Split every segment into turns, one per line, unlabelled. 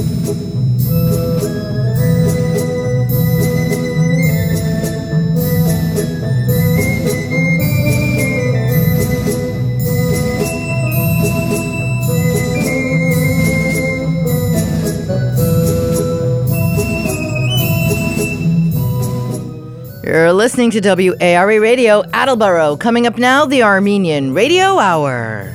You're listening to WARA Radio, Attleboro. Coming up now, the Armenian Radio Hour.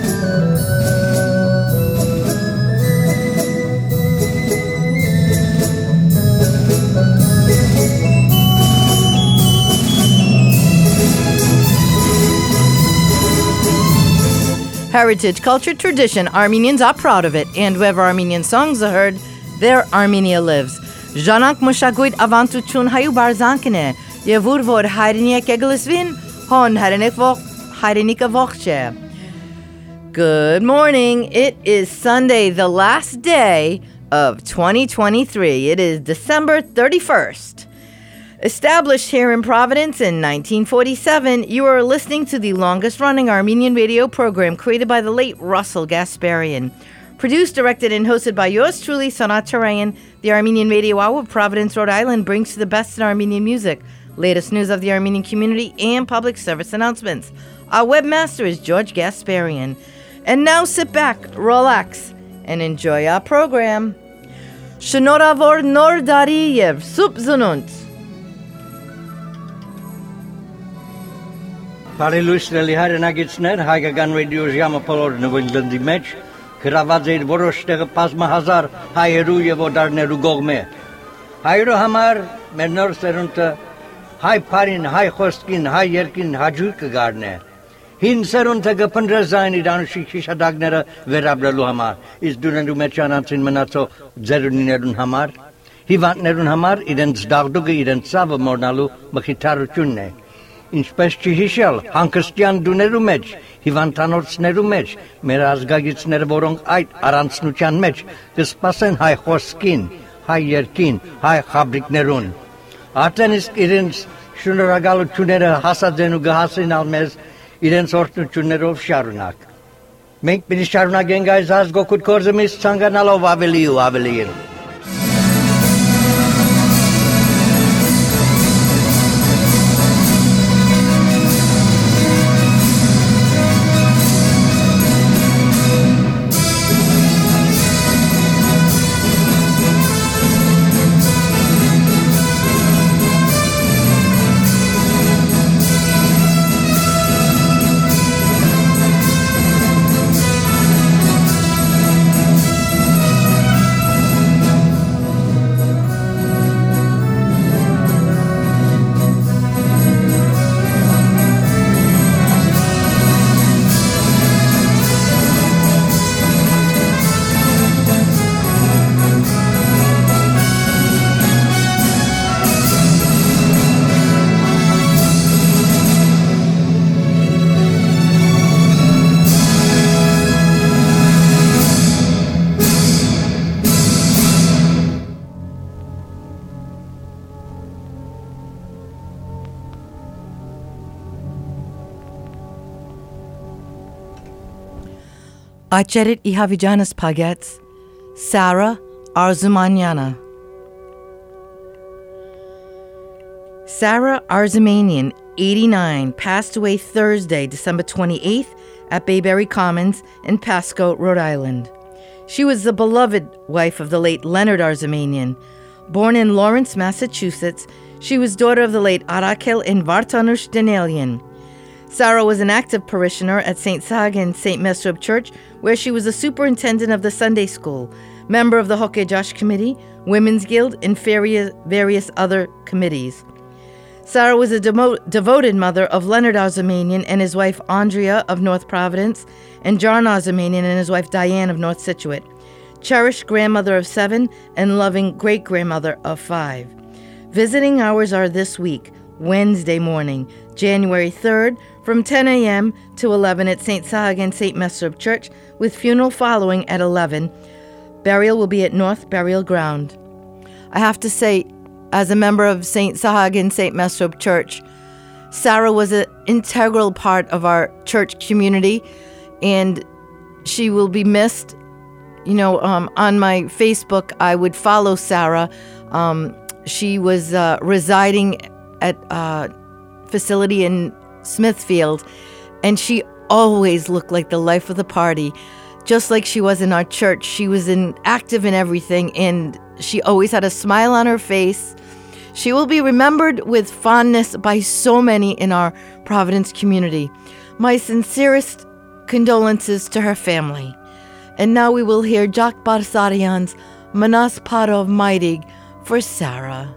Heritage, culture, tradition. Armenians are proud of it. And wherever Armenian songs are heard, there Armenia lives. Ժանանք մշակույթ ավանդություն հայու բարձանքն է, եւ ուր որ հայրենիք եկլսվին, հոն հայրենիքը ողջ է. Good morning. It is Sunday, the last day of 2023. It is December 31st. Established here in Providence in 1947, you are listening to the longest-running Armenian radio program created by the late Russell Gasparian. Produced, directed, and hosted by yours truly, Sanat Tarayan, the Armenian Radio Hour of Providence, Rhode Island brings you the best in Armenian music, latest news of the Armenian community, and public service announcements. Our webmaster is George Gasparian. And now sit back, relax, and enjoy our program. Շնորհավոր նոր տարի եւ սուրբ ծնունդ.
Բարելույսների հայրենագիտներ, հայկական ռադիո ժամը բոլոր նվիրդի մեջ գրաված էր որոշ տեղը բազմահազար հայերու եւ օտարներու կողմէ։ Հայերու համար մեր նոր սերունդը հայ բարին, հայ խոսքին, հայ երկին հաջող կգարնե։ Հին սերունդը կփնտրզային իր անշիկ շիշադակները վերաբերելու համար, իսկ դուներու մեջ անցին մնացող ձերունիներուն համար, հիվանդներուն համար իրենց դաղդուկը իրենց ցավը մորնալու մխիթարությունն է։ Ինչպես չհիշել հանգստյան դուներու մեջ, հիվանդանոցներու մեջ, մեր ազգագիցները, որոնք այդ առանցնության մեջ կսպասեն հայ խոսքին, հայ երկին, հայ խաբրիկներուն։ Արդեն իսկ իրենց շնորհակալությունները հասած են ու կհասնեն մեզ իրենց օրհնություններով շարունակ։ Մենք պիտի շարունակենք այս ազգօգուտ գործը մեզ ցանկանալով ավելի ու ավելի։
Acherit Ihavijanis Pagets, Sarah Arzumanyana. Sarah Arzumanian, 89, passed away Thursday, December 28th at Bayberry Commons in Pasco, Rhode Island. She was the beloved wife of the late Leonard Arzumanian. Born in Lawrence, Massachusetts, she was daughter of the late Arakel and Vartanush Danelian. Sarah was an active parishioner at St. Sag and St. Mesrub Church, where she was a superintendent of the Sunday school, member of the Hokeh Josh Committee, Women's Guild, and various other committees. Sarah was a devoted mother of Leonard Arzumanian and his wife Andrea of North Providence, and John Arzumanian and his wife Diane of North Scituate, cherished grandmother of 7 and loving great-grandmother of 5. Visiting hours are this week, Wednesday morning, January 3rd, from 10 a.m. to 11 at St. Sag and St. Mesrub Church, with funeral following at 11. Burial will be at North Burial Ground. I have to say, as a member of St. Sag and St. Mesrub Church, Sarah was an integral part of our church community, and she will be missed. on my Facebook, I would follow Sarah. She was residing at a facility in Smithfield, and she always looked like the life of the party, just like she was in our church. She was active in everything, and she always had a smile on her face. She will be remembered with fondness by so many in our Providence community. My sincerest condolences to her family. And now we will hear Jack Barsarian's Manas Parov Maidig for Sarah.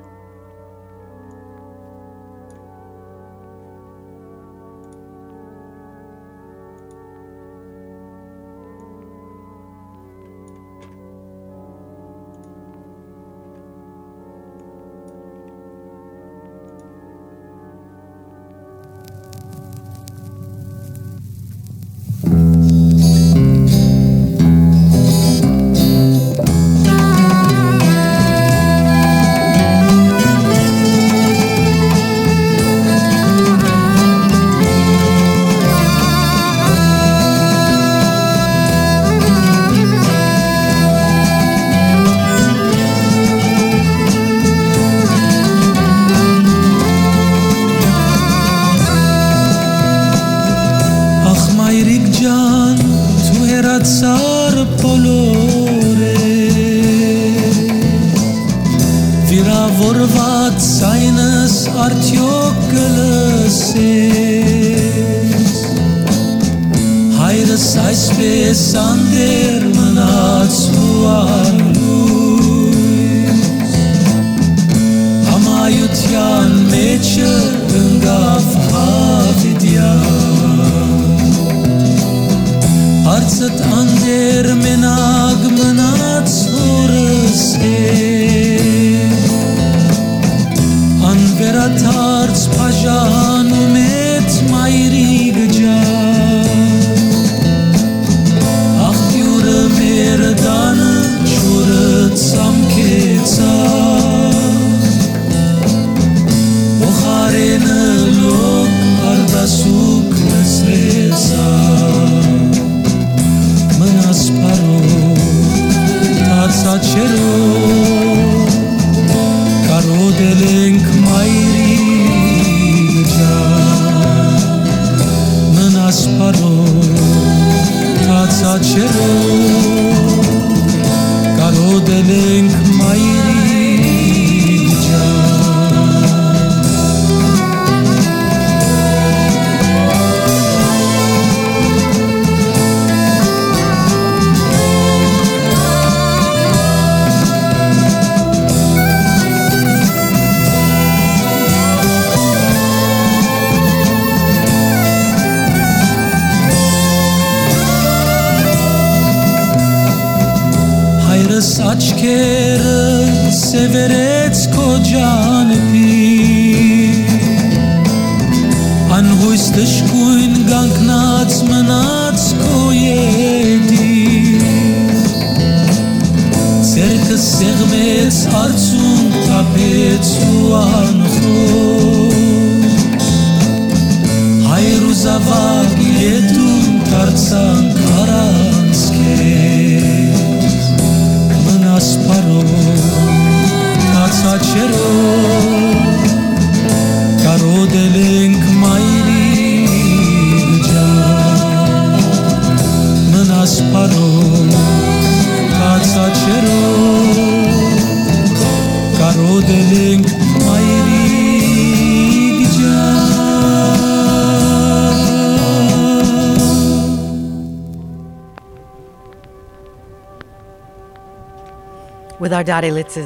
With our Dadelitzes.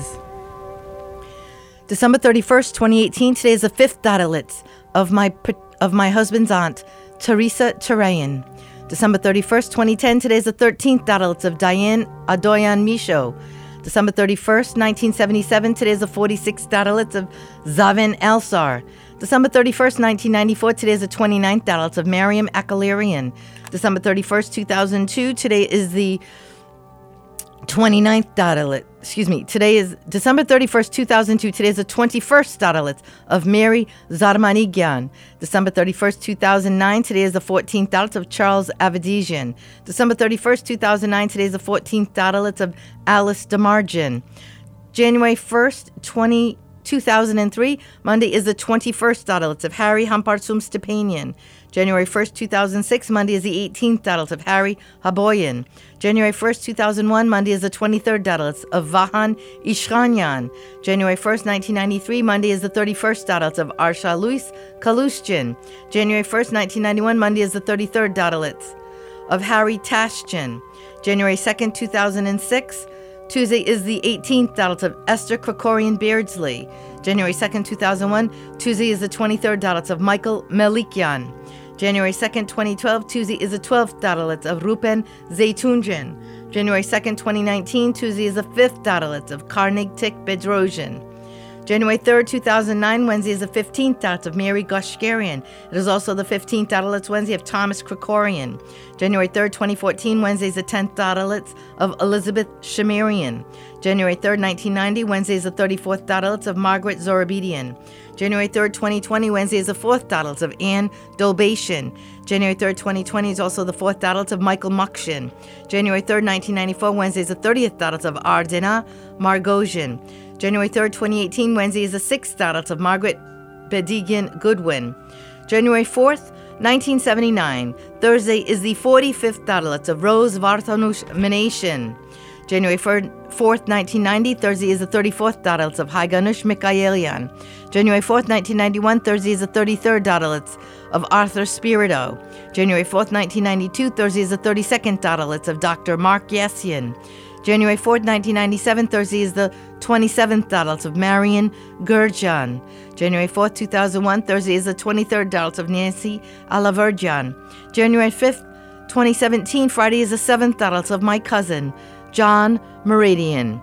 December 31st, 2018. Today is the 5th Dadelitz of my husband's aunt, Teresa Terayan. December 31st, 2010. Today is the 13th Dadelitz of Diane Adoyan Misho. December 31st, 1977. Today is the 46th Dadelitz of Zaven Elsar. December 31st, 1994. Today is the 29th Dadelitz of Miriam Akalarian. December 31st, 2002. Today is the 29th Dalit. Today is December 31st, 2002. Today is the 21st Dalit of Mary Zarmanigyan. December 31st, 2009. Today is the 14th Dalit of Charles Avedisian. December 31st, 2009. Today is the 14th Dalit of Alice Demargin. January 1st, 2003. Monday is the 21st Dalit of Harry Hampartsum Stepanian. January 1st, 2006, Monday is the 18th Dalit of Harry Haboyan. January 1st, 2001, Monday is the 23rd Dalit of Vahan Ishranyan. January 1st, 1993, Monday is the 31st Dalit of Arsha Luis Kalushchin. January 1st, 1991, Monday is the 33rd Dalit of Harry Tashchin. January 2nd, 2006, Tuesday is the 18th Dalit of Esther Krikorian Beardsley. January 2nd, 2001, Tuesday is the 23rd Dalit of Michael Melikyan. January 2nd, 2012, Tuesday is the 12th Dalit of Rupen Zaytunjan. January 2nd, 2019, Tuesday is the 5th Dalit of Karnig Tik Bedrosian. January 3rd, 2009, Wednesday is the 15th Dalit of Mary Goshgarian. It is also the 15th Dalit Wednesday of Thomas Krikorian. January 3rd, 2014, Wednesday is the 10th Dalit of Elizabeth Shemarian. January 3rd, 1990, Wednesday is the 34th Dalit of Margaret Zorobedian. January 3rd, 2020, Wednesday is the 4th Dalit of Anne Dolbatian. January 3rd, 2020 is also the 4th Dalit of Michael Mukshin. January 3rd, 1994, Wednesday is the 30th Dalit of Ardena Margosian. January 3rd, 2018, Wednesday is the 6th Dalit of Margaret Bedigian Goodwin. January 4th, 1979, Thursday is the 45th Dalit of Rose Vartanush Menashin. January 4th, 1990, Thursday is the 34th Dalit of Haiganush Mikaelian. January 4th, 1991, Thursday is the 33rd Dalit of Arthur Spirito. January 4th, 1992, Thursday is the 32nd Dalit of Dr. Mark Yassian. January 4th, 1997, Thursday is the 27th Dalit of Marion Gurjan. January 4th, 2001, Thursday is the 23rd Dalit of Nancy Alaverjan. January 5th, 2017, Friday is the 7th Dalit of my cousin, John Meridian.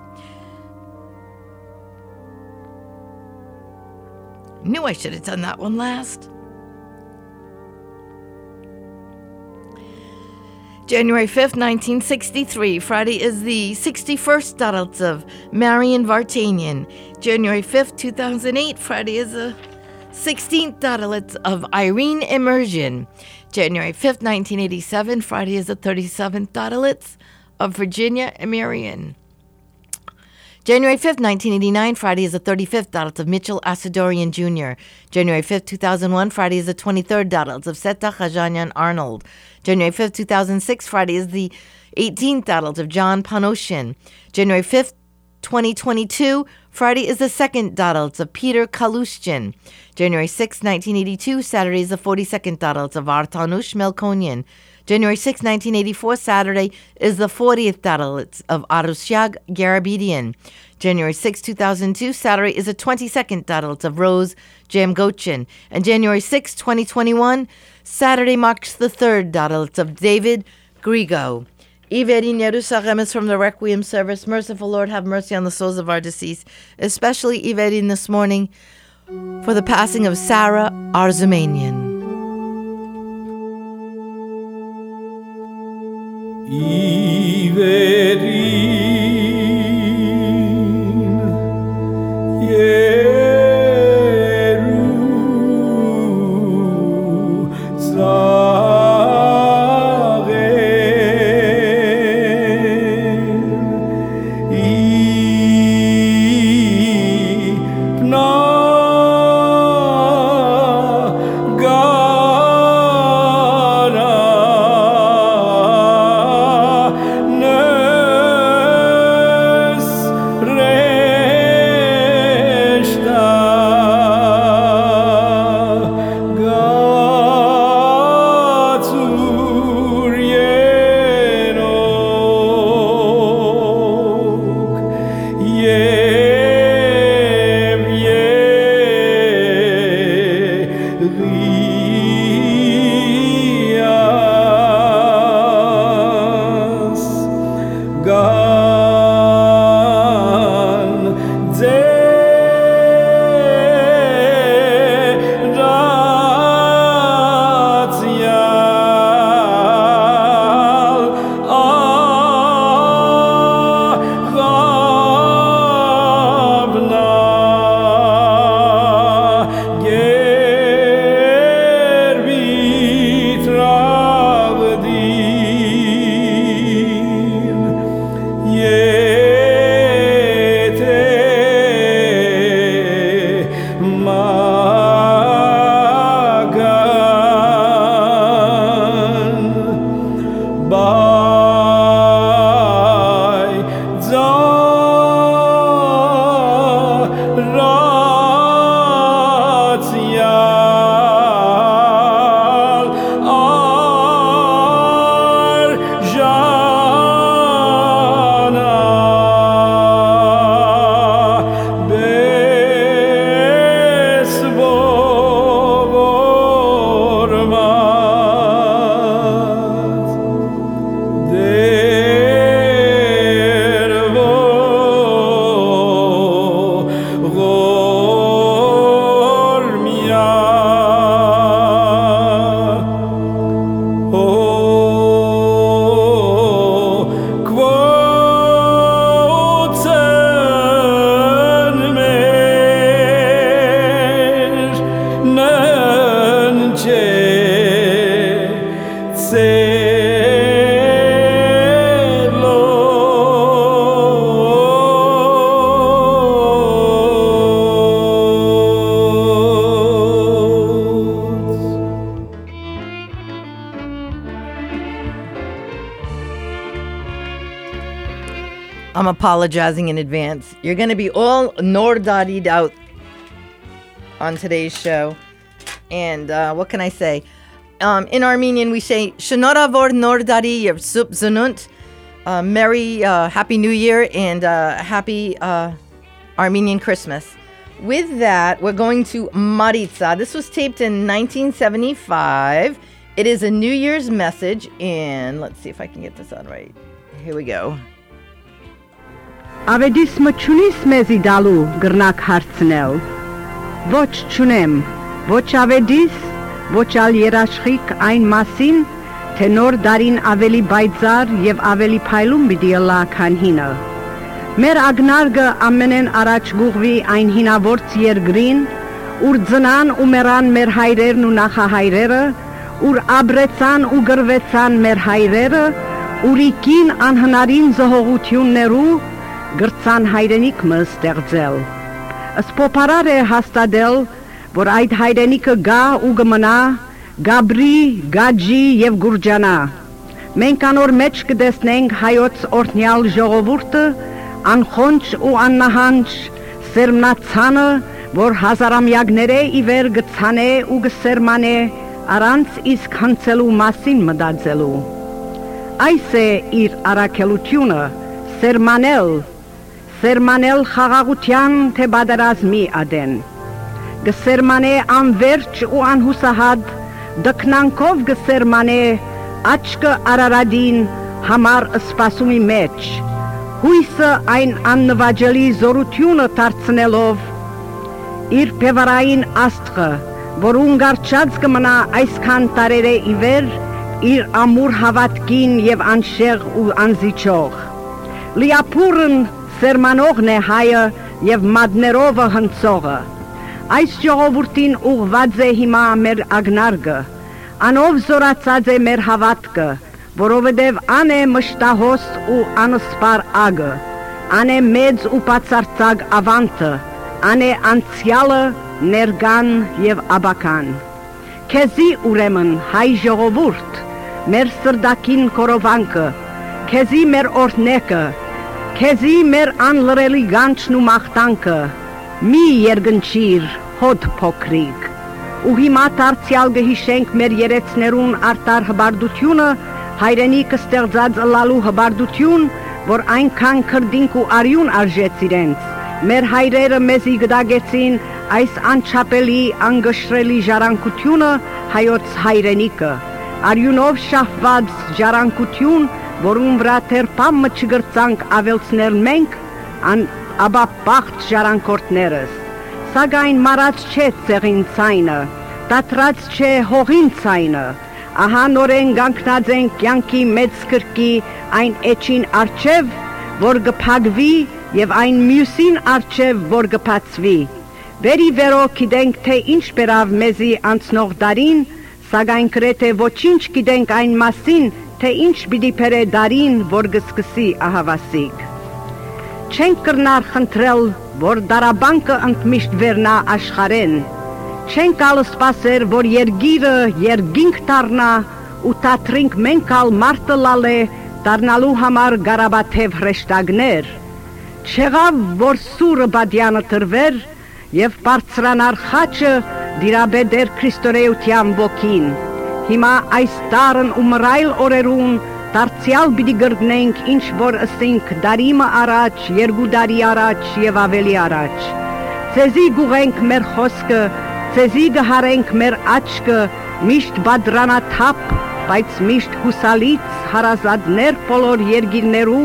Knew I should have done that one last. January 5th, 1963. Friday is the 61st Dalit of Marion Vartanian. January 5th, 2008. Friday is the 16th Dalit of Irene Immersion. January 5th, 1987. Friday is the 37th Dalit of Virginia Emirian. January 5th, 1989, Friday is the 35th Dalit of Mitchell Asadorian Jr. January 5th, 2001, Friday is the 23rd Dalit of Seta Khajanian Arnold. January 5th, 2006, Friday is the 18th Dalit of John Panoshin. January 5th, 2022, Friday is the 2nd Dalit of Peter Kalushchin. January 6th, 1982, Saturday is the 42nd Dalit of Artanush Melkonian. January 6, 1984, Saturday, is the 40th Dalit of Arusyag Garabedian. January 6, 2002, Saturday, is the 22nd Dalit of Rose Jamgochin. And January 6, 2021, Saturday marks the 3rd Dalit of David Grigo. Iveri Nerusachem is from the Requiem service. Merciful Lord, have mercy on the souls of our deceased, especially Iveri this morning for the passing of Sarah Arzumanian.
Iverin Yerushalayim Ipna Gara
apologizing in advance. You're going to be all nordadied out on today's show. And what can I say? In Armenian, we say, Shnoravor Nordari Yersup Zanunt. Merry, Happy New Year and Happy Armenian Christmas. With that, we're going to Maritza. This was taped in 1975. It is a New Year's message in, let's see if I can get this on right. Here we go.
Ավեդիս մչունիս մեզի դալու գրնակ հարցնել, ոչ չունեմ, ոչ ավեդիս, ոչ ալ երաշխիք այն մասին, թե նոր դարին ավելի բայձար և ավելի փայլում պիտի ըլլա քան հինը։ Մեր ագնարգը ամենեն առաջ գուղվի այն հինավորց երգրին, ուր ձնան ու մեռան մեր հայրերն ու նախահայրերը, ուր աբրեցան ու գրվեցան մեր հայրերը, ուր իկին անհնարին զոհողություններու գրծան հայրենիքը ստեղծել։ Սփոփարար է հաստատել, որ այդ հայրենիքը գա ու գմնա, գաբրի, գաջի և գուրջանա։ Մենք անոր մեջ կտեսնենք հայոց օրհնյալ ժողովուրդը, անխոնջ ու աննահանջ, սերմնացանը, որ հազարամյակներ ի վեր գցանե ու գսերմանե, առանց իսկ հնցելու մասին մտածելու։ Այս է իր առաքելությունը, սերմանել խաղաղության թե բادرազմի ադեն, գսերմանե անվերջ ու անհուսահատ, դքնանքով գսերմանե աչկը Արարադին համար սպասումի մեջ, հույսը այն աննվաճելի զորությունը դարձնելով, իր փևարային աստղը, որուն գարչած կմնա այսքան տարերե ի վեր, իր ամուր հավատքին և անշեղ ու անզիջող։ Լիապուրն սերմանողն է հայը և մատներովը հնցողը։ Այս ժողովուրդին ուղված է հիմա մեր ագնարգը, անով զորացած է մեր հավատքը, որովհետև ան է մշտահոս ու անսպար ագը, ան է մեծ ու բացարձակ ավանտը, ան է անցյալը, ներկան և աբական։ Քեզի ուրեմն հայ ժողովուրդ, մեր սրդակին կորովանքը, քեզի մեր օրհնեկը, քեզի մեր անլրելի գանչն ու մաղթանքը, մի երգնչիր հոտ փոքրիկ։ Ու հիմա դարձյալ գհիշենք մեր երեցներուն արտար հբարդությունը, հայրենիքը ստեղծած ըլլալու հբարդություն, որ այնքան քրդինք ու արյուն արժեց իրենց։ Մեր հայրերը մեզի գդագեցին այս անչափելի, անգշրելի ժառանգությունը հայոց հայրենիքը, արյունով շահված ժառանգություն, որուն վրա թերպամը չգրծանք ավելցնել մենք, ապա բախտ ժառանգորդներս։ Սակայն մարած չէ ցեղին ցայնը, դատրած չէ հողին ցայնը, ահա նորեն գանքնած են կյանքի մեծ կրկի այն էջին արջև, որ գփագվի և այն մյուսին արջև, որ գփացվի։ Վերի վերո գիտենք, թե ինչ բերավ մեզի անցնող դարին, սակայն գրեթե ոչինչ գիտենք այն մասին, թե ինչ պիտի բերե դարին, որ գսկսի ահավասիկ։ Չենք կրնար խնդրել, որ դարաբանկը ընդմիշտ վերնա աշխարեն, չենք ալ սպասեր, որ երգիրը երգինք դառնա ու թատրինք մենք ալ մարտը լալե դառնալու համար գարաբաթև հրեշտակներ, չեղավ, որ սուրը բադյանը տրվեր և բարձրանար խաչը դիրաբեդեր քրիստորեության ոգին։ Հիմա այս տարն ու մռայլ օրերուն դարձյալ պիտի գրգնենք ինչ որ ըսինք դարիմը առաջ, երկու դարի առաջ և ավելի առաջ։ Ձեզի գուղենք մեր խոսքը, ձեզի գհարենք մեր աչքը, միշտ բադրանաթափ, բայց միշտ հուսալից հարազատներ բոլոր երգիրներու,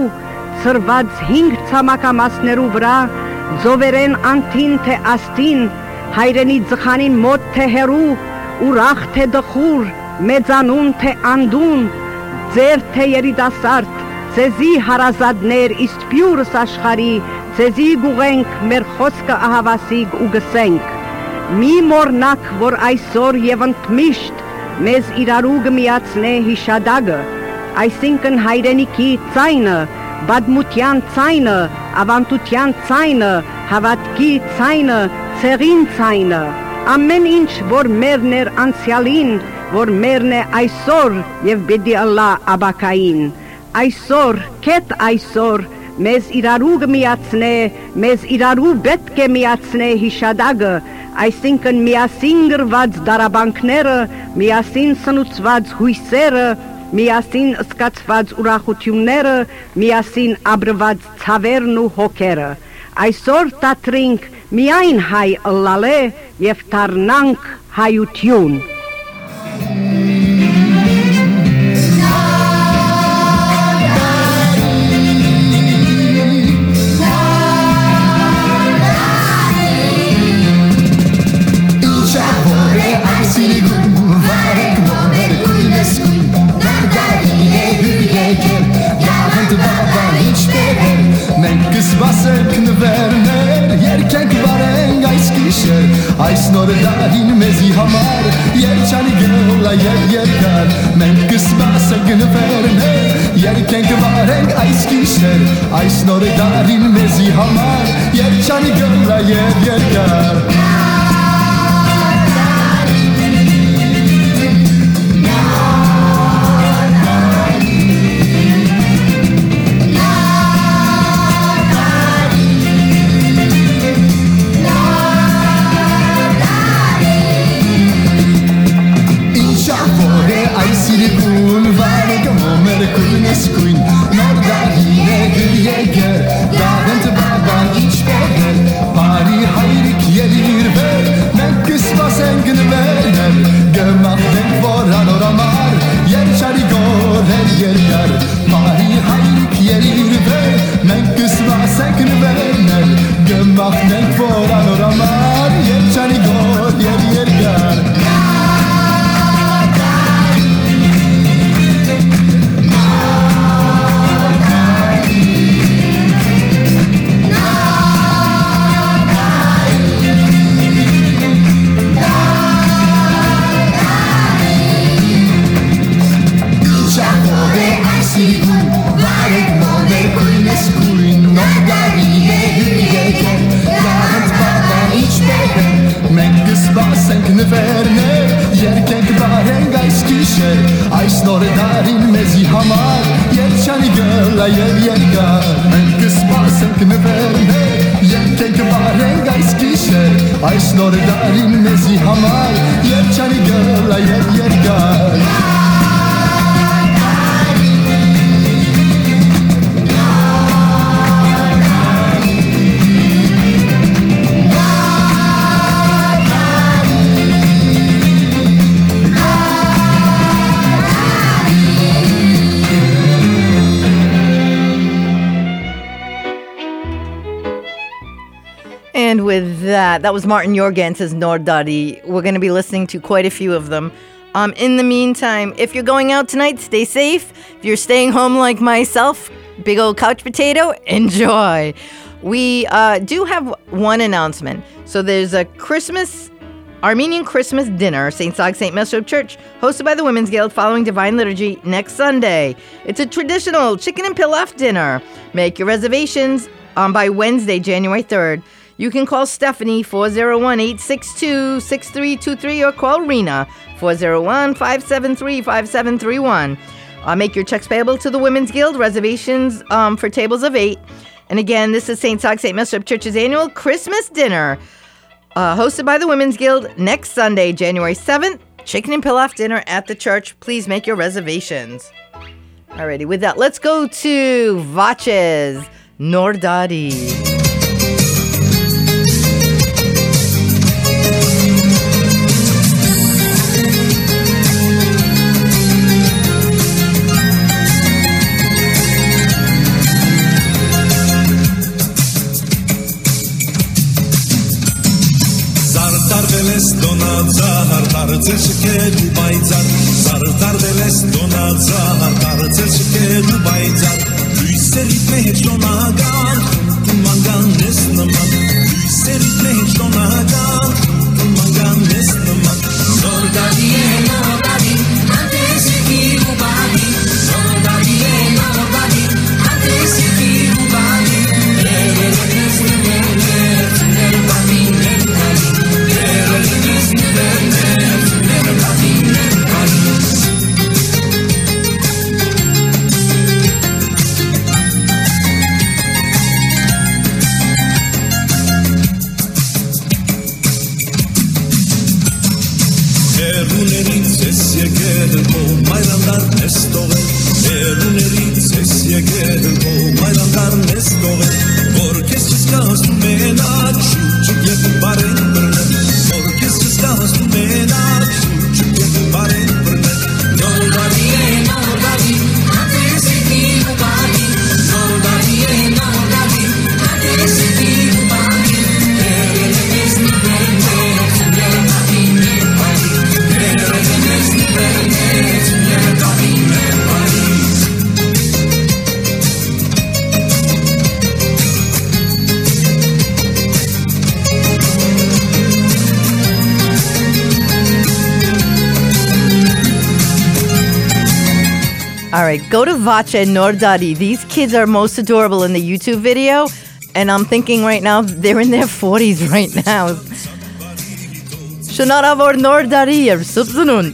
ծրված 5 ցամաքամասներու վրա, ձովերեն անթին թե աստին, հայրենի ձխանին մոտ թե հերու, ուրախ թե դխուր, մեծանուն թե անդուն, ձեր թե երիտասարդ, ձեզի հարազատներ իսկ պյուրս աշխարի, ձեզի գուղենք մեր խոսքը ահավասիկ ու գսենք։ Մի մորնակ, որ այսօր և ընդմիշտ մեզ իրարու գմիացնե հիշադագը, այսինքն հայրենիքի ցայնը, բադմության ցայնը, ավանդության ցայնը, հավատքի ցայնը, ցեղին ցայնը, ամեն ինչ, որ մերն էր անցյալին, որ մերն է այսօր և պիտի ըլլա աբակային, այսօր, կետ այսօր, մեզ իրարու կմիացնե, մեզ իրարու պետք է միացնե հիշադակը, այսինքն միասին գրված դարաբանքները, միասին սնուցված հույսերը, միասին սկացված ուրախությունները, միասին աբրված ցավերն ու հոգերը։ Այսօր տատրինք միայն հայ ըլլալե եւ դառնանք հայություն։
Այս նորը դարին մեզի համար երջանի գլա երկար մենք կսպասենք նվերներ երկենք վարենք այս գիշեր այս նորը դարին մեզի համար երջանի գլա երկար
And with that was Martin Jorgensen's Nordari. We're going to be listening to quite a few of them. In the meantime, if you're going out tonight, stay safe. If you're staying home like myself, big old couch potato, enjoy. We do have one announcement. So there's a Armenian Christmas dinner, St. Zog St. Mesrop Church, hosted by the Women's Guild following Divine Liturgy next Sunday. It's a traditional chicken and pilaf dinner. Make your reservations by Wednesday, January 3rd. You can call Stephanie 401-862-6323 or call Rena 401-573-5731. Make your checks payable to the Women's Guild. Reservations for tables of 8. And again, this is St. Zog St. Mesrop Church's annual Christmas dinner, hosted by the Women's Guild next Sunday, January 7th. Chicken and pilaf dinner at the church. Please make your reservations. Alrighty, with that, let's go to Vaches Nordari.
եկել քո մայրանդարն ես տողել Ներուներից ես եկել քո մայրանդարն ես տողել Որ քեզ չզգացնում մենակ շուրջը և բարեն բռնել Որ քեզ չզգացնում մենակ շուրջը և բարեն բռնել Նորդարի է նորդարի հատեսիկի ու բարի Նորդարի է նորդարի հատեսիկի ու բարի Ներերես նիվերնեց ներկավի ներպարի Ներերես նիվերնեց ներկավի ներպարի
All right, go to Vacha and Nordadi. These kids are most adorable in the YouTube video, and I'm thinking right now they're in their 40s right now. Şunlara vor Nordadi subsunun.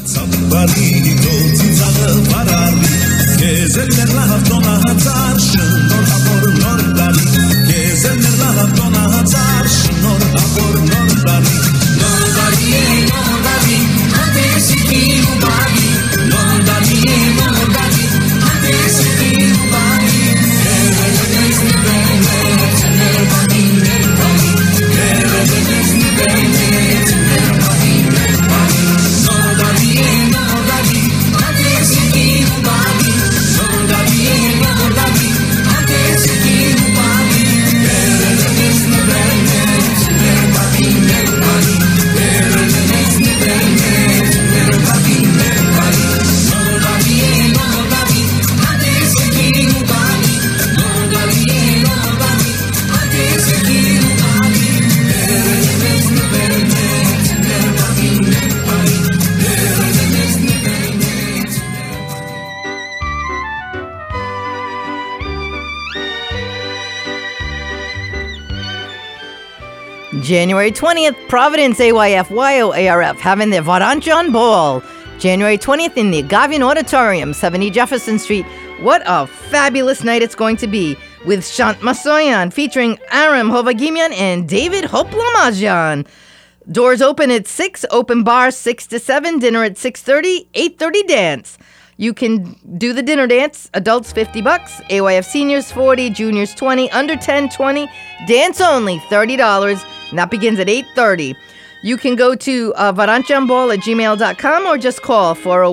January 20th, Providence, AYF, YOARF, having their Varanjan Ball. January 20th in the Agavian Auditorium, 70 Jefferson Street. What a fabulous night it's going to be with Shant Masoyan featuring Aram Hovagimian and David Hoplamajan. Doors open at 6, open bar 6 to 7, dinner at 6:30, 8:30 dance. You can do the dinner dance, adults $50, AYF seniors $40, juniors $20, under 10 $20, dance only $30, and that begins at 8:30. You can go to varanchanball@gmail.com or just call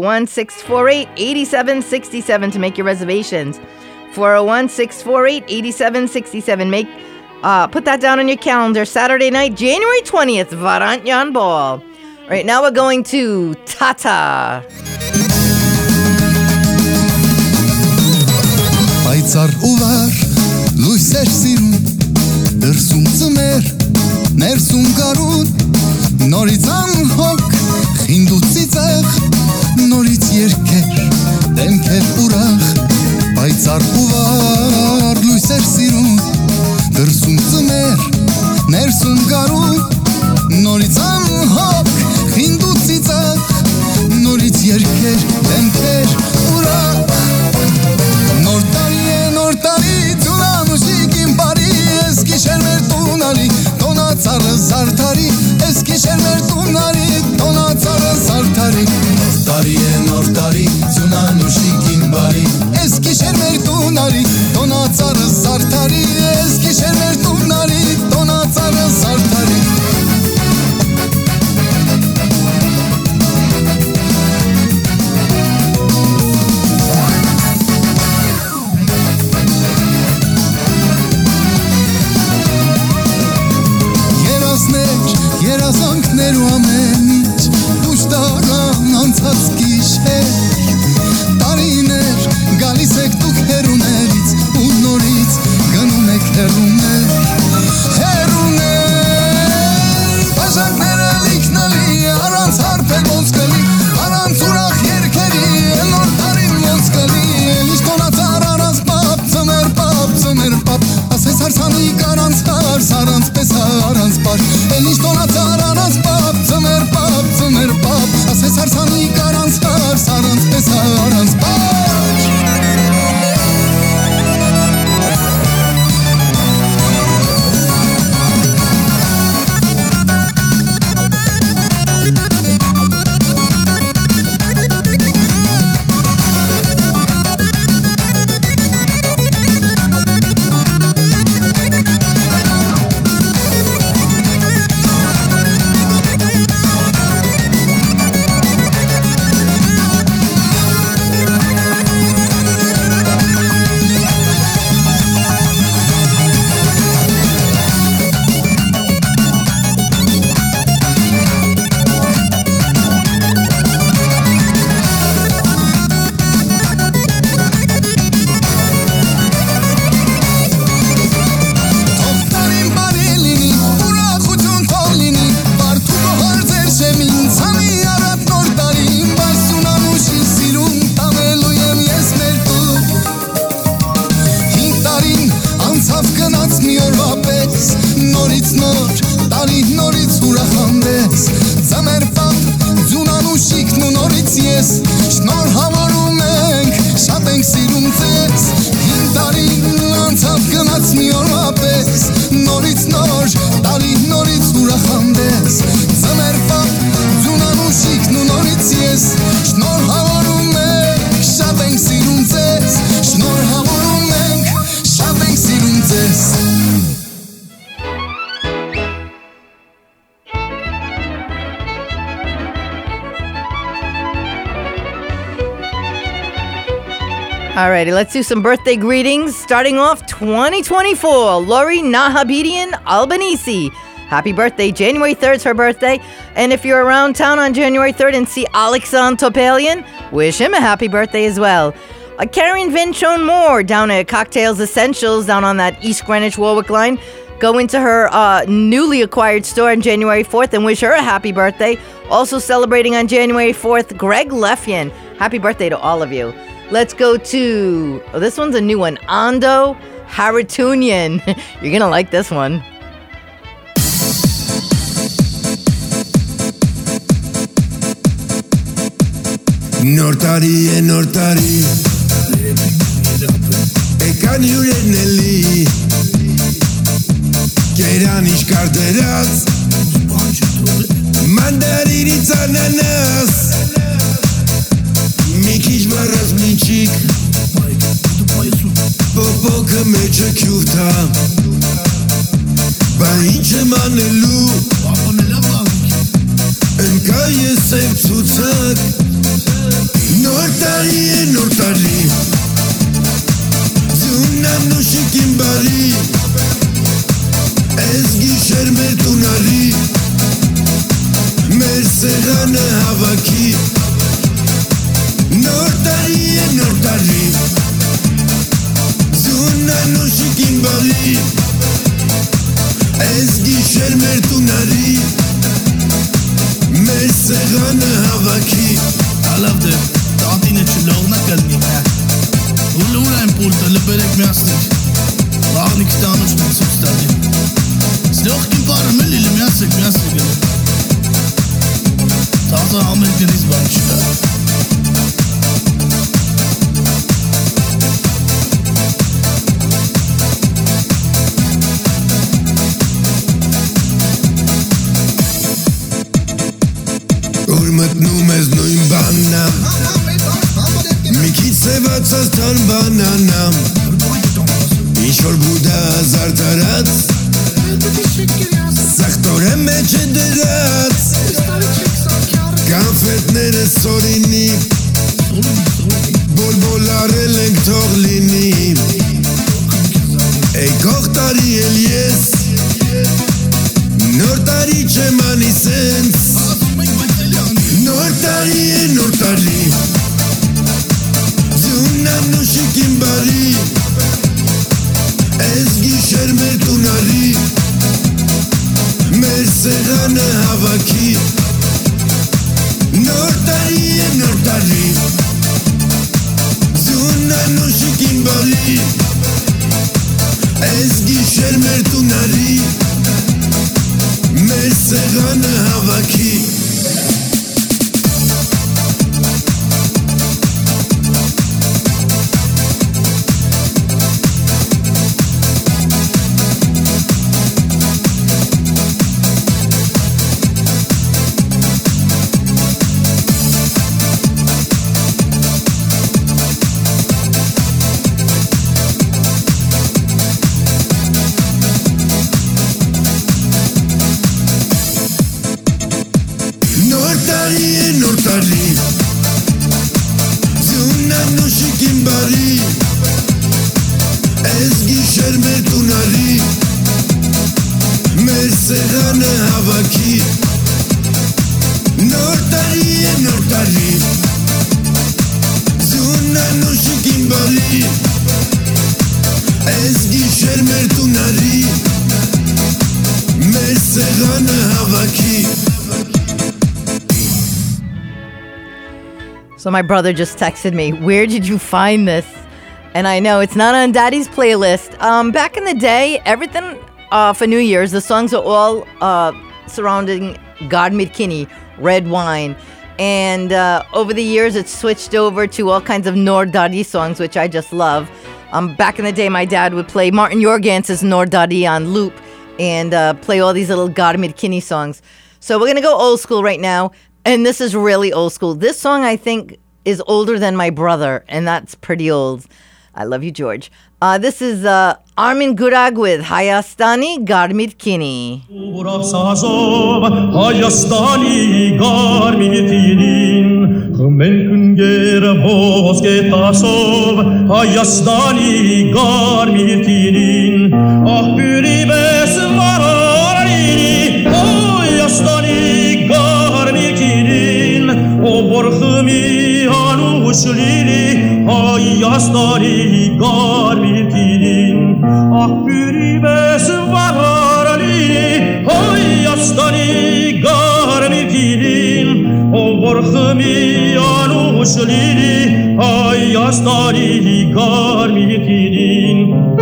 401-648-8767 to make your reservations. 401-648-8767. Put that down on your calendar. Saturday night, January 20th, Varantyan Ball. Right now we're going to Tata.
Պայծառ ու վար լույսեր սիրուն դրսում ծմեր ներսում գարուն նորից անհոգ խինդու ծիծաղ նորից երկեր դեմքեր ուրախ պայծառ ու վար լույսեր սիրուն դրսում ծմեր ներսում գարուն նորից անհոգ խինդու ծիծաղ նորից երկեր դեմքեր ուրախ Nor tari, tunanushik impari, eski shermer tunali, tona tsara sartari, eski shermer tunali, tona tsara sartari. Nor tari, tunanushik impari, eski shermer tunali, tona tsara sartari, eski shermer tunali, tona tsara sartari. Երազանքներ ու ամեն ինչ ուշ դառան անցած գիշեր տարիներ գալիս եք դուք հեռուներից ու նորից գնում եք հեռուներ բաժակները լիքնալի առանց հարբեր ոնց կլի առանց ուրախ երգերի նոր տարին ոնց կլի ինչ տոնածառ առանց պապ ծմեր պապ ասես հարսանիք առանց հարս առանց պես առանց պար Ինչ տոնածառ առանց պապ ծմեր պապ ասես հարսանիք առանց հարս առանց պես առանց պար նորից նոր տարի նորից ուրախանდეს Ձմեր պապ ձունան ու շիկն ու նորից ես Շնորհավորում ենք շատ ենք սիրում ձեզ Հին տարին անցավ գնաց մի օրվա պես Նորից նոր տարի նորից ուրախանდეს Ձմեր պապ ձունան ու շիկն ու նորից ես Շնորհավորում ենք շատ ենք սիրում ձեզ Շնորհավորում ենք շատ ենք սիրում ձեզ
Alrighty, let's do some birthday greetings. Starting off 2024, Lori Nahabedian Albanese. Happy birthday. January 3rd is her birthday. And if you're around town on January 3rd and see Alexan Topalian, wish him a happy birthday as well. Karen Vinchon Moore down at Cocktails Essentials down on that East Greenwich Warwick line. Go into her newly acquired store on January 4th and wish her a happy birthday. Also celebrating on January 4th, Greg Leffian. Happy birthday to all of you. Let's go to, this one's a new one, Ando Haratunian. You're going to like this one.
Nortari Ekan yureneli Keranish karteraz Mandarinitz ananas Mikish varaz minchik Popoka mecha kyufta Bainche manelu Enka yesef tsutzak Nortari Zunam no shikim bari Ezgi shermer tunari Mersegane havaki Nortari Zunam no shikim bari Ezgi shermer tunari Mersegane havaki I love them. تعطيني تشلو نكلني والأولى إمبولتا لبالك مياسنك وعقلك تانوش بنسوك ستادي سلوخ كم بارا ملي اللي مياسك تعطى عمل كنيز بانشتا Urmat numes no im banna Mikit sevatsas tan bananam Ishor buda zartarat Zakhtore meche derat Kanfetnere sorini Bolbolare lenk toglini Ey kochtari elies Nortari chemani sens Nortari Zunam no shikim bari Ezgi shermer tunari Mersegane havaki Nortari Zunam no shikim bari Ezgi shermer tunari Mersegane havaki Nortari Zunam no shikim bari Ezgi shermer tunari Mersegane havaki Nortari Zunam no shikim bari Ezgi shermer tunari Mersegane havaki
So my brother just texted me, where did you find this? And I know it's not on Daddy's playlist. Back in the day, everything for New Year's. The songs are all surrounding God Mirkini, red wine. And over the years, it's switched over to all kinds of Nor Dadi songs, which I just love. Back in the day, my dad would play Martin Jorgans's Nor Dadi on loop and play all these little God Mirkini songs. So we're going to go old school right now. And this is really old school. This song, I think, is older than my brother, and that's pretty old. I love you, George. This is Armin Gurag with Hayastani Gar Mirkini.
Hayastani Gar Mirkinin Khmen Kunger Voske Tasov Hayastani Gar Mirkinin Ahpuri Bes Varari Hayastani Gar Mirkinin O Borkhmi Hanu Shlili Hayastani Gar Mirkinin Ahpuri Bes Varari Hayastani Gar Mirkinin O Borkhmi Hanu Shlili Hayastani Gar Mirkinin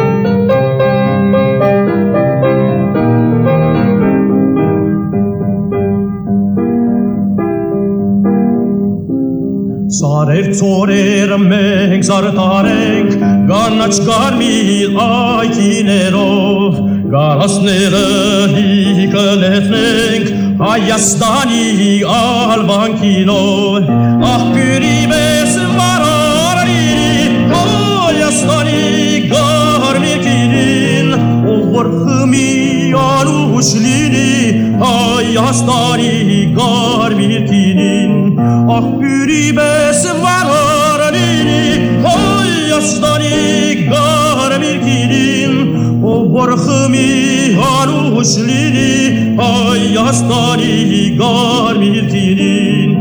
Sarer tsorer մենք զարդարենք Գանաչ կարմիր այգիներով Գարասները հիկլեցնենք Հայաստանի ալվանքինով Աղբյուրի մեզ վարարի Հայաստանի գարմիրքին Ով որ խմի անուշ լինի Հայաստանի գարմիրքին Աղբյուրի մեզ վարարի Հայաստանի գարմիրքին Ով որ խմի անուշ լինի Հայաստանի գարմիրքին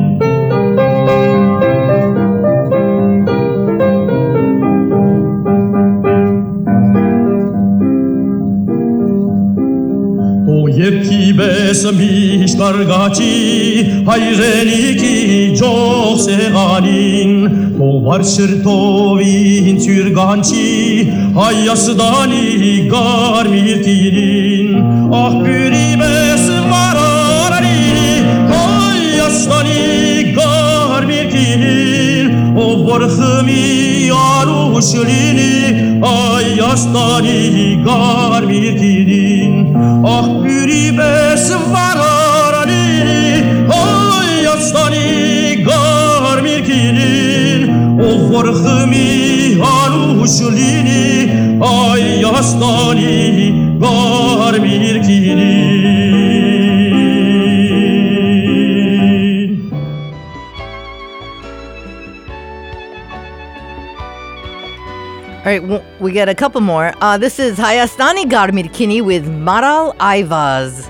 Եպքի բես միշտ կարգաչի հայրենիքի ջող սեղանին Թող բարձր թովին ծյուր գանչի Հայաստանի գարմիրքին Աղբյուրի բես վարարի Հայաստանի գարմիրքին Ով որ խմի անուշ լինի Հայաստանի գարմիրքին Աղբյուրի պես վարարի Հայաստանի գարմիրքին Ով որ խմի անուշ լինի Հայաստանի գարմիրքին
All right, we got a couple more. This is Hayastani Gar Mirkini with Maral Ayvaz.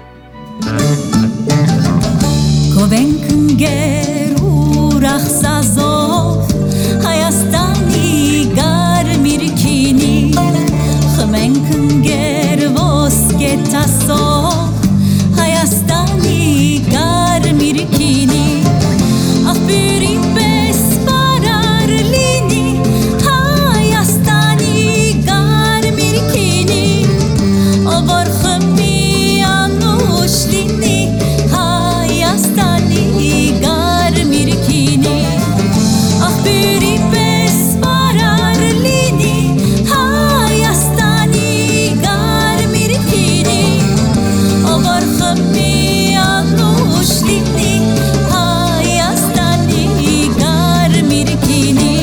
Koven Kunger Urach Sazov Hayastani Gar Mirkini Khmen Kunger Voske Tasov Hayastani Gar Mirkini Aqbiri bes barar lini Hayastani Gar Mirkini Obar khmi anush lini Hayastani Gar Mirkini Aqbiri bes barar lini Hayastani Gar Mirkini Obar khmi anush lini Hayastani Gar Mirkini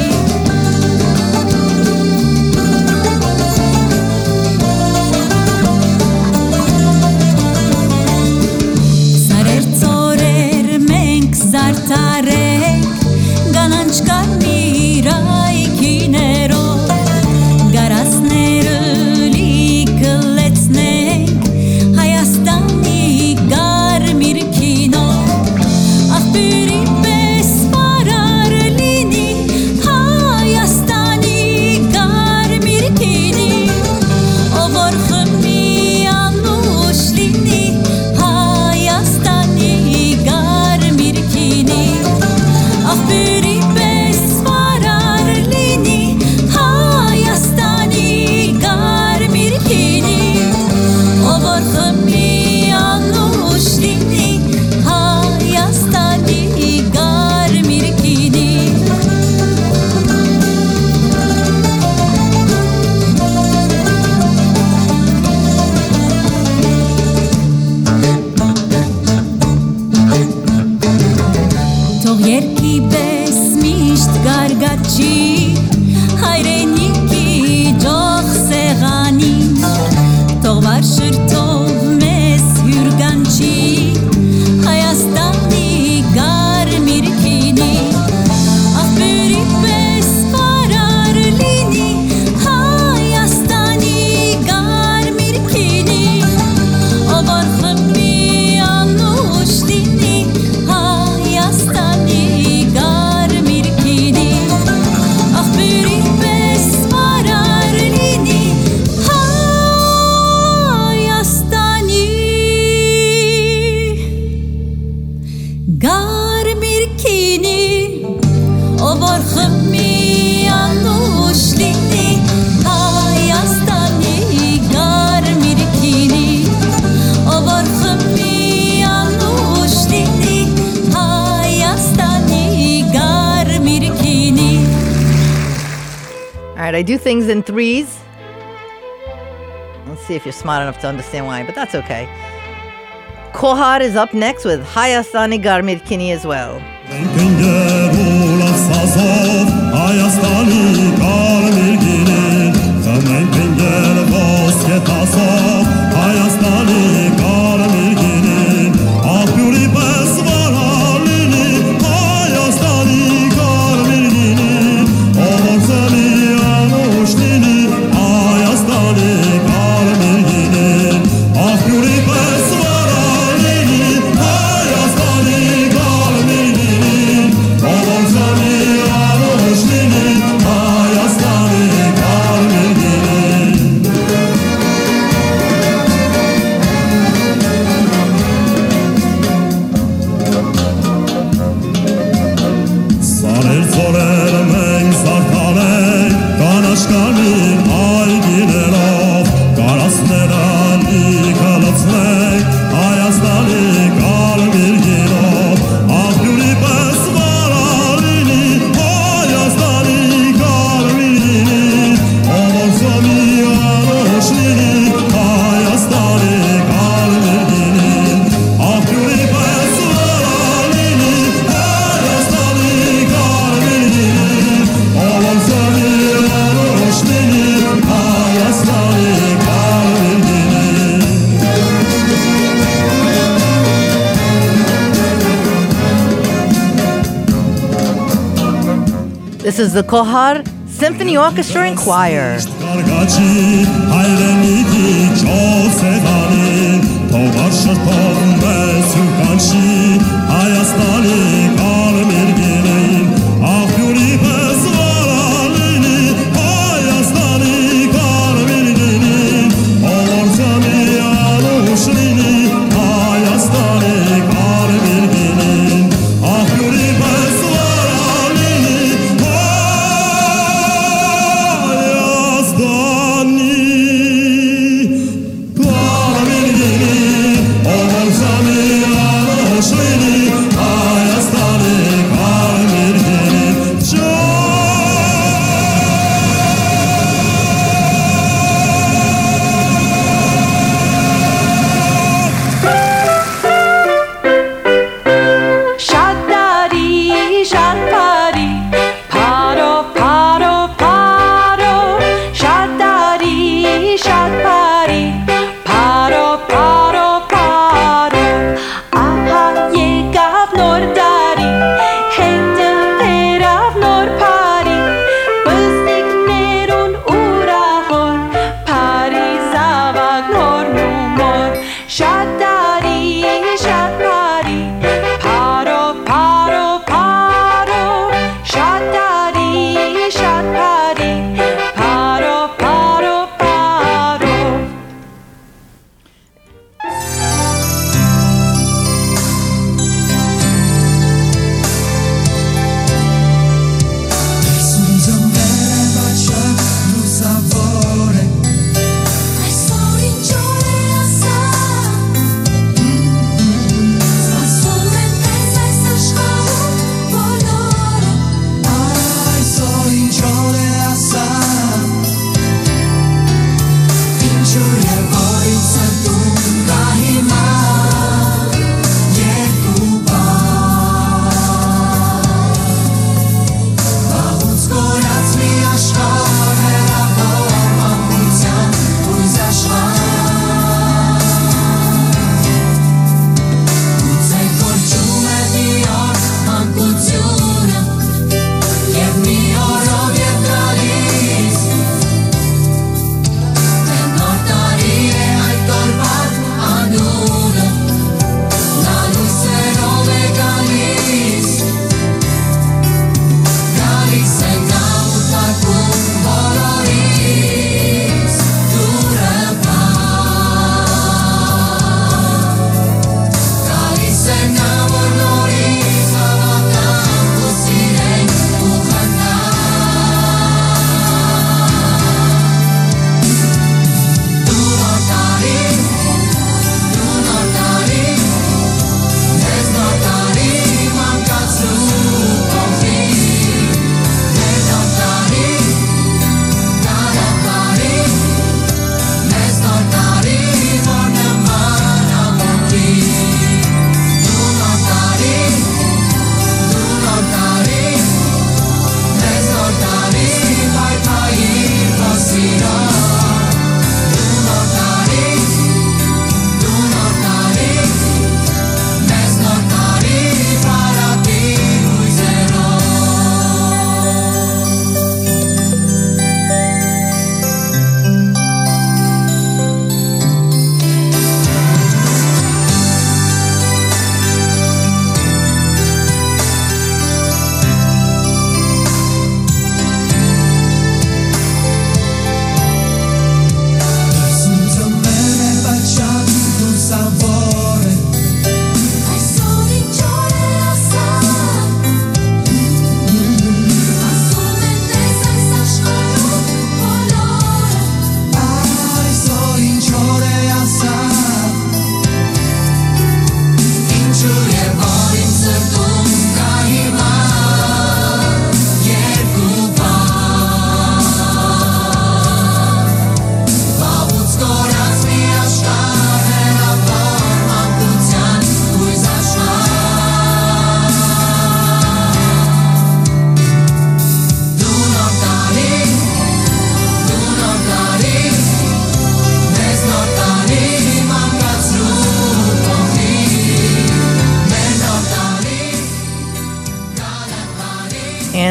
Sarer tsorer menk zartarek Gananch karmiray kinero Garasner likletsnek Hayastani Gar Mirkino Aqbiri bes barar lini Hayastani Gar Mirkini Ovor khmi anush lini Hayastani Gar Mirkini Aqbiri bes Երքի պես միշտ գարգաչի հայրենիքի ջող սեղանին թող վարշրթով մեզ հյուրգանչի Հայաստանի գարմիր քինի աղբյուրի պես վարար լինի Հայաստանի գարմիր քինի ով որ խմի անուշ լինի Հայաստանի գարմիր քինի աղբյուրի պես վարար լինի Հայաստանի գարմիր քինի ով որ խմի անուշ լինի Հայաստանի գարմիր քինի ով որ խմի անուշ լինի Հայաստանի գարմիր քինի
All right, I do things in threes. Let's see if you're smart enough to understand why, but that's okay. Kohar is up next with Hayastani Garmir Kini as well. This is the Kohar Symphony Orchestra and Choir.
Sweet.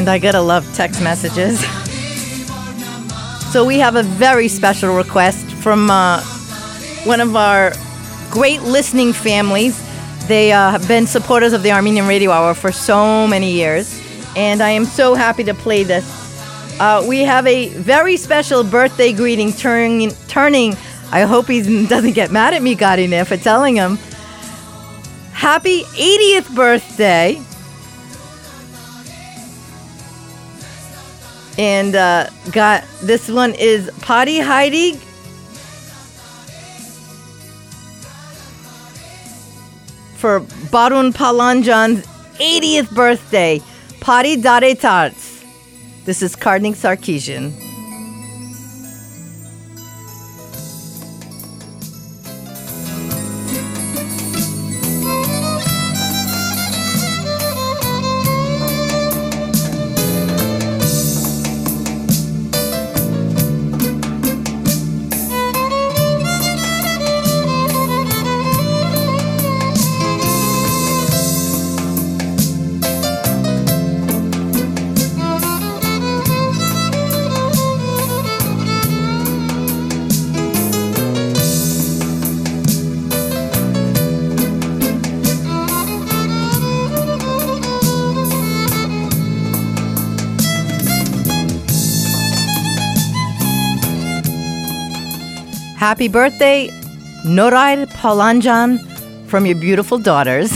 And I gotta love text messages. So we have a very special request from one of our great listening families. They have been supporters of the Armenian Radio Hour for so many years, and I am so happy to play this. We have a very special birthday greeting turning. I hope he doesn't get mad at me, Garine, for telling him. Happy 80th birthday. And this one is Padi Heidi. For Barun Palanjan's 80th birthday. Padi Dare Tarts. This is Karnik Sarkisian. Happy birthday, Noray Palanjan, from your beautiful daughters.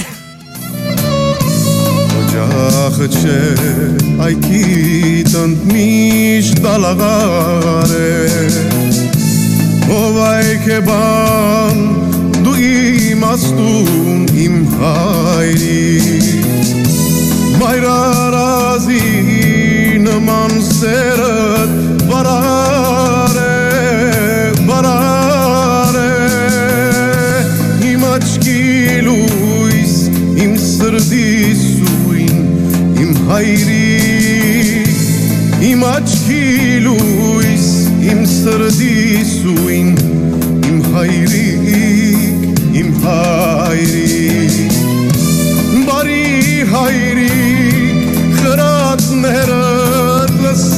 Im achki luis im srdi suin im hayri bari hayri khrat merat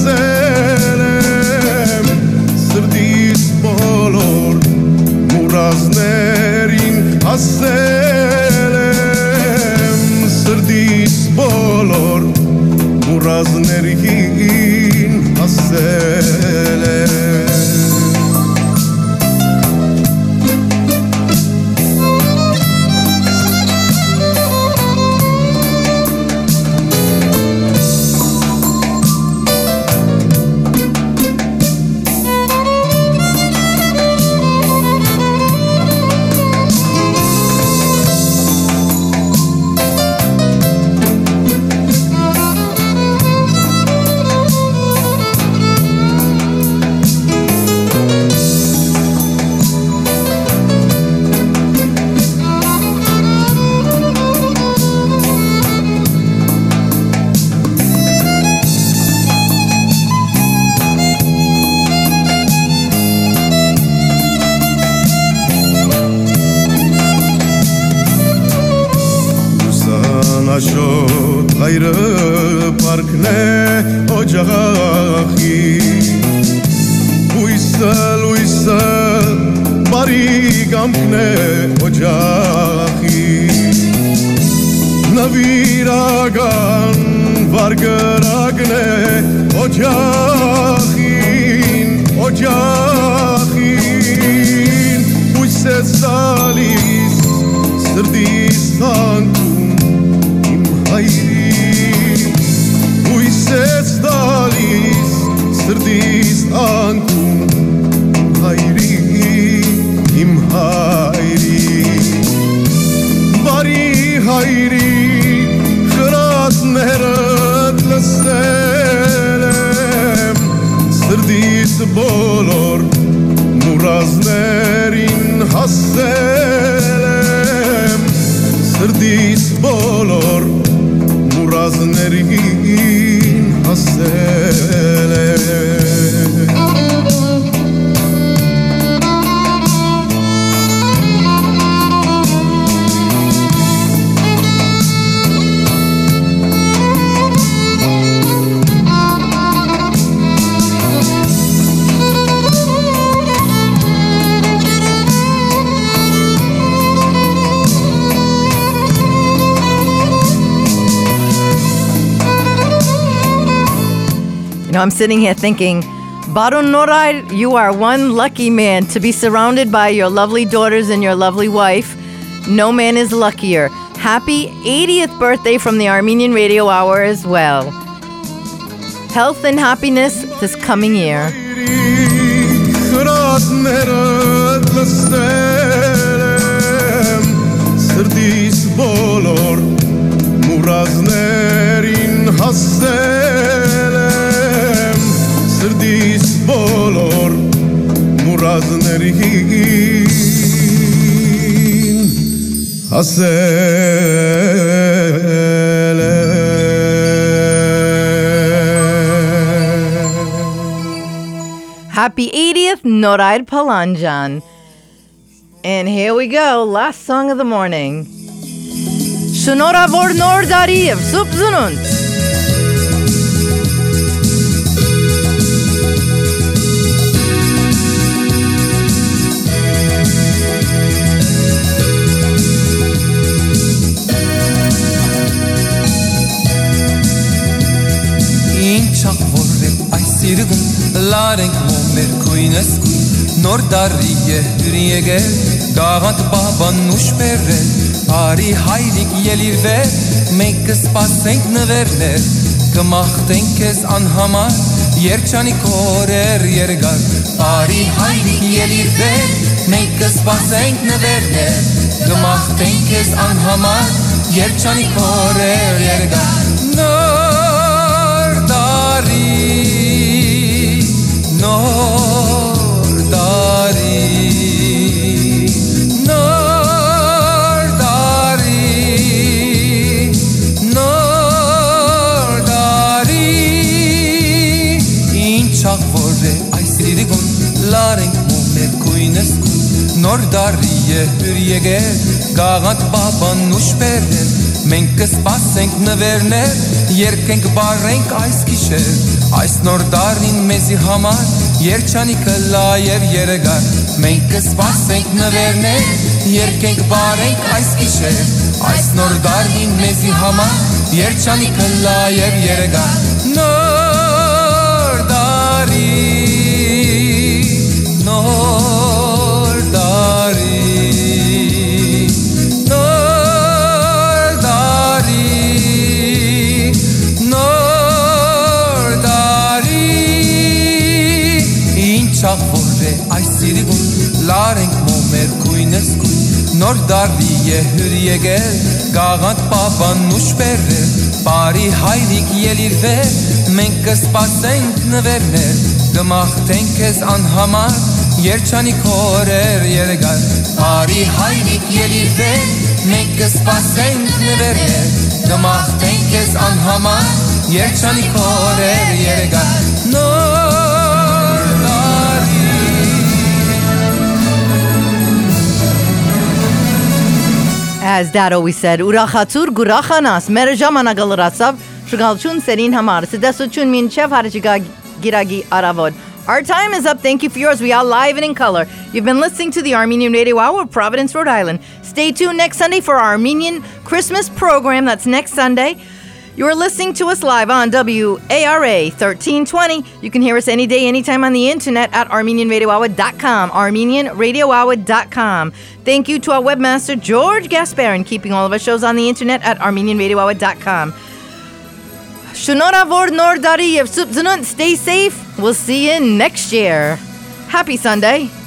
leselem srdis bolor muraznerin aselem srdis bolor muraznerin aselem Ashot hayre parkne ojachi Uysal bari gamkne ojachi Naviragan vargaragne ojachin Uyses salis srdistan Uyses dalis srdis ankum hayri im hayri bari hayri khrat merat leselem srdis bolor muraznerin haselem srdis bolor muraznerin haselem
I'm sitting here thinking, Barun Noray, you are one lucky man to be surrounded by your lovely daughters and your lovely wife. No man is luckier. Happy 80th birthday from the Armenian Radio Hour as well. Health and happiness this coming year. Happy 80th, Noray Palanjan. And here we go, last song of the morning. Shnorhavor Nor Dariev, Subzununt.
Larենք մոմեր կույնս կույն Նոր դարի է հրիեգել Գաղանտ բաբան ուշպերել Արի հայրիկ ելիրվեր Մենք կսպասենք նվերներ Կմաղթենք կեզ անհամար Երջանի կորեր երգար Արի հայրիկ ելիրվեր Մենք կսպասենք նվերներ Կմաղթենք կեզ անհամար Երջանի կորեր երգար Նոր դարի Nor dari Nor dari Nor dari Inchak vore ay sirigun Larենք momer kuynes kuy Nor dari ye hüriyege Gağant baban ushperden Մենք կսպասենք նվերներ Երկենք բարենք այս գիշեր Այս նոր դարին մեզի համար Երջանիկը լայեր երեգար Մենք կսպասենք նվերներ Երկենք բարենք այս գիշեր Այս նոր դարին մեզի համար Երջանիկը լայեր երեգար Նոր դարի Նոր դարի Larենք մոմեր կույնս կույն Նոր դարի է հրիեգել Գաղանտ պապան ուշպերել Բարի հայրիկ ելիրվեր Մենք կսպասենք նվերներ Կմաղթենք կեզ անհամար Երջանի կորեր երգար Բարի հայրիկ ելիրվեր Մենք կսպասենք նվերներ Կմաղթենք կեզ անհամար Երջանի կորեր երգար
As Dad always said, Urachatur gurachanas, merjamanagalarasab, shugalchun serin hamar, sedesuchun min chev giragi aravod. Our time is up. Thank you for yours. We are live and in color. You've been listening to the Armenian Radio Hour of Providence, Rhode Island. Stay tuned next Sunday for our Armenian Christmas program. That's next Sunday. You're listening to us live on WARA 1320. You can hear us any day, anytime on the internet at ArmenianRadioHour.com, ArmenianRadioHour.com. Thank you to our webmaster, George Gasparin, keeping all of our shows on the internet at ArmenianRadioHour.com. Shnorhavor Nor Dariev, Subzununt, stay safe. We'll see you next year. Happy Sunday.